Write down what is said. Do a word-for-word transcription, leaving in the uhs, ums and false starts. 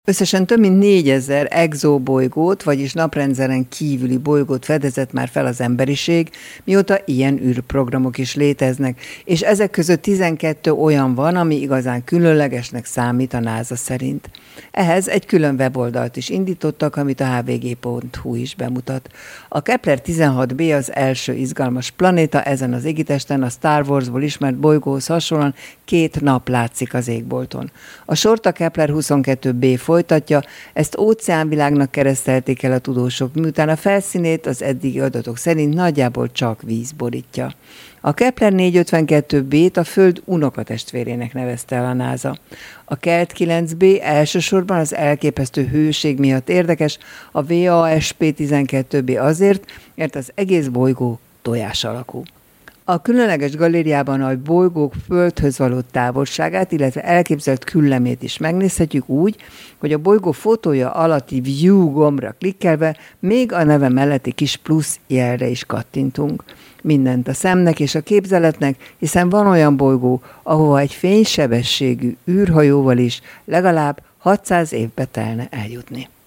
Összesen több mint négyezer exobolygót, vagyis naprendszeren kívüli bolygót fedezett már fel az emberiség, mióta ilyen űrprogramok is léteznek, és ezek között tizenkettő olyan van, ami igazán különlegesnek számít a NASA szerint. Ehhez egy külön weboldalt is indítottak, amit a há vé gé pont hú is bemutat. A Kepler tizenhat bé az első izgalmas planéta ezen az égitesten, a Star Warsból ismert bolygóhoz hasonlóan két nap látszik az égbolton. A sort a Kepler huszonkettő bé folytatja, ezt óceánvilágnak keresztelték el a tudósok, miután a felszínét az eddigi adatok szerint nagyjából csak víz borítja. A Kepler négyszázötvenkettő bét a Föld unokatestvérének nevezte el a NASA. A Kelt kilenc bé elsősorban az elképesztő hőség miatt érdekes, a vé á es pé tizenkettő bé azért, mert az egész bolygó tojás alakú. A különleges galériában a bolygók Földhöz való távolságát, illetve elképzelt küllemét is megnézhetjük úgy, hogy a bolygó fotója alatti View gombra klikkelve még a neve melletti kis plusz jelre is kattintunk. Mindent a szemnek és a képzeletnek, hiszen van olyan bolygó, ahova egy fénysebességű űrhajóval is legalább hatszáz évbe telne eljutni.